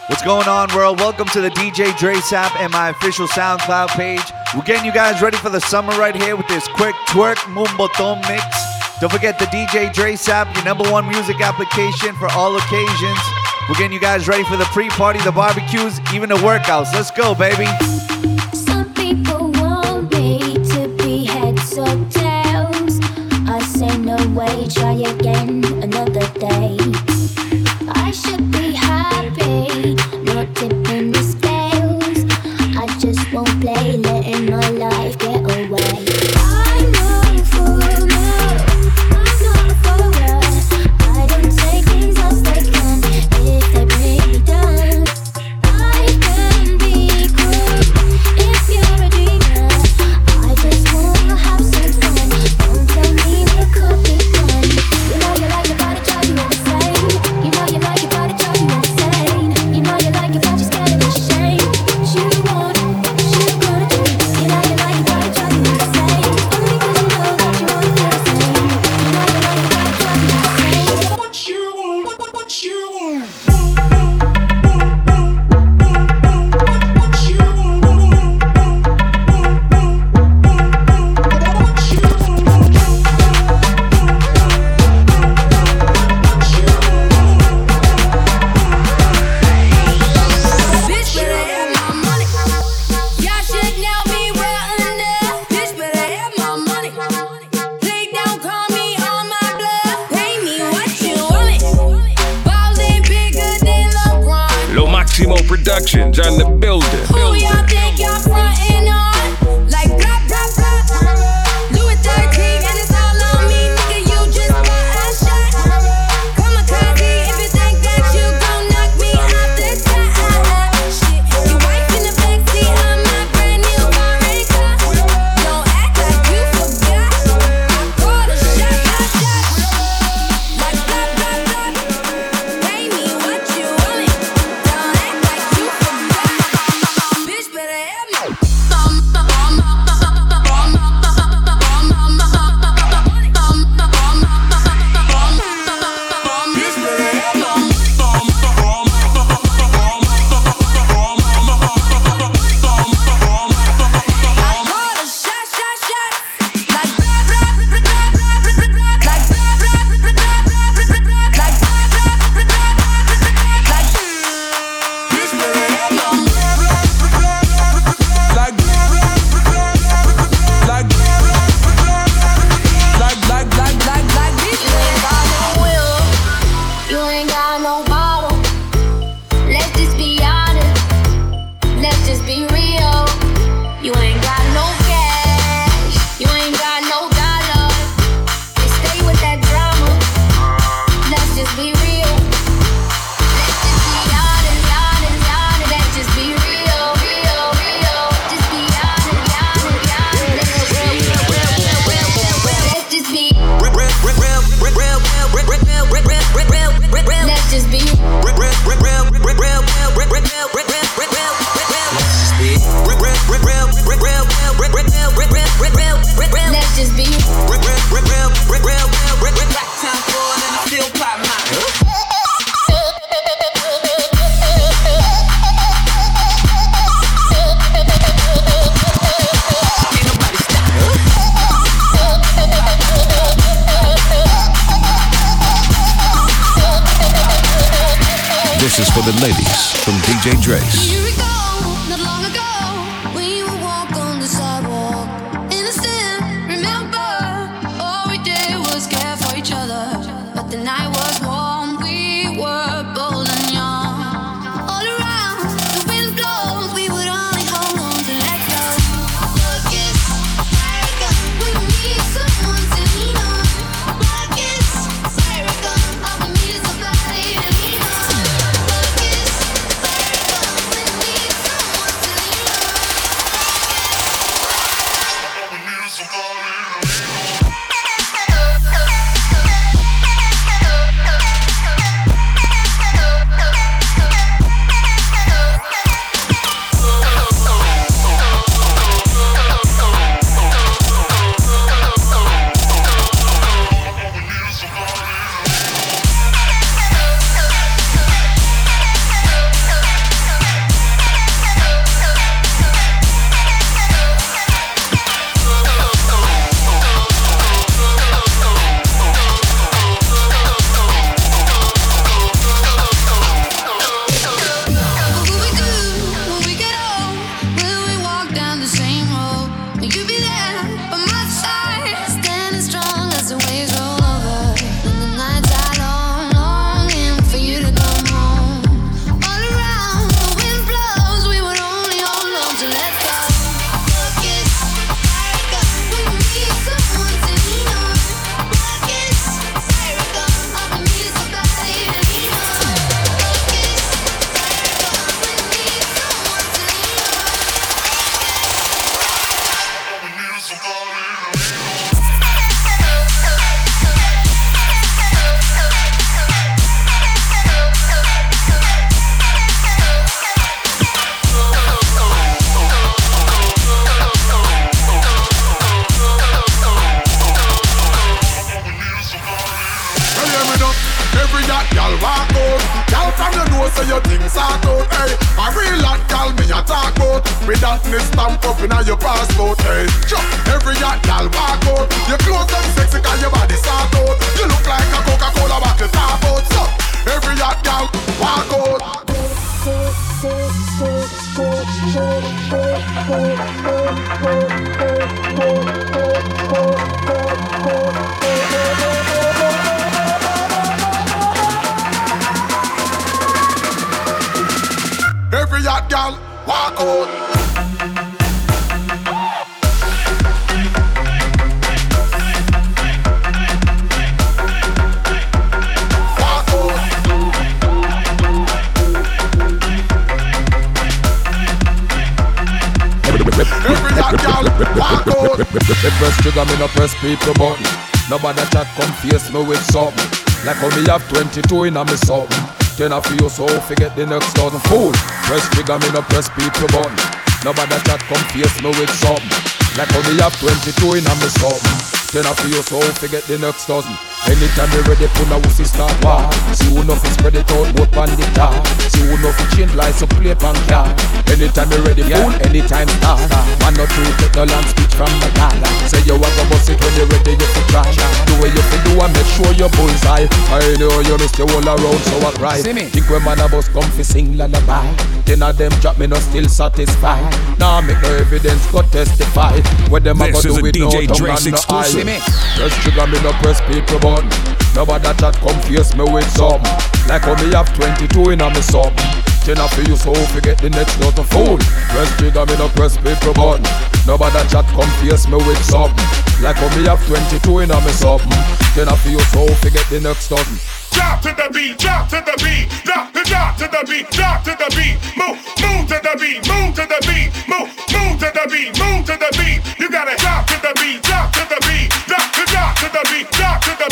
What's going on, world? Welcome to the DJ Dre Sap and my official SoundCloud page. We're getting you guys ready for the summer right here with this quick twerk Mumboton mix. Don't forget the DJ Dre Sap, your #1 music application for all occasions. We're getting you guys ready for the pre-party, the barbecues, even the workouts. Let's go, baby. Some people want me to be heads or tails. I say no way, try again another day. I should be happy, not tipping the scales. I just won't play, letting my life get away. I'm not for love, I'm not for us. I don't take things as they come if they bring me down. I can be good if you're a dreamer. I just wanna have some fun. Don't tell me what could be done. You know you like your body, drive you insane. You know you like your body, drive you insane. You know you like it, but you're scared of the shame. What you want, what you gonna do? You know you like your body, drive you insane. Only 'cause you know that you wanna feel the same. You know you like your body, drive you insane. What you want, what you want. Productions on the building. Who y'all think y'all frontin' on? Like blah blah blah. Louis 13 and it's all on me, nigga. You just got a shot. Kamikaze if you think that you gon' knock me off the top. Shit, your wife in the backseat of my brand new foreign car. Don't act like you forgot. I called a shot. Like blah blah blah. Pay me what you want. Don't act like you forgot. Bitch better have my This is for the ladies from DJ Drace. Here we go, not long ago, we would walk on the sidewalk. Innocent, remember, all we did was care for each other. But the night was warm, we were bold and young. All around, the wind blows, we would only hold on to let go. Look, it's America, we need someone to lean on. Look, it's America, all we need is somebody to lean on. Look, it's America, when we so your things are out, hey. A real hot gal me a talk about. With that stamp up in your passport, hey. Sure, every hot gal walk out. Your clothes them sexy cause your body start out. You look like a Coca-Cola bottle top out. So, every hot gal walk out. Every hot gal walk out. Every hot gal walk out. The press trigger, me no press people button. Nobody chat come face me with something. Like how me have 22 in a me something. Then I feel so forget the next dozen. Fool, press trigger, me no press people button. Nobody chat come face me with something. Like how me have 22 in a me something. Then I feel so forget the next dozen. Anytime you ready, put a wussy start war. See who know fi spread it out, both on the tar. See who know fi change lights up, play pan car. Anytime you ready, fool, anytime start. Man not to take no land speech from the car. Say you want to bust it when you ready, you fi try. Do what you fi do and make sure your bullseye. I know you missed your all around, so I cry. Think when man a bus come fi sing lullaby. Ten of them drop me no still satisfied. Nah, make no evidence, go testify. What them a go do with no tongue and no eye. Press trigger, me no press people button. Nobody chat come face me with something. Like how me have 22 in a me something. Then I feel so forget the next dozen. Fool, press trigger, me no press people button. Nobody chat come face me with something. Like how me have 22 in a me something. Then I feel so forget the next dozen. Drop to the beat, drop to the beat, drop to the beat, drop to the beat, move to the beat, move to the beat, move to the beat, move to the beat. You gotta drop to the beat, drop to the beat, drop to the beat, drop to the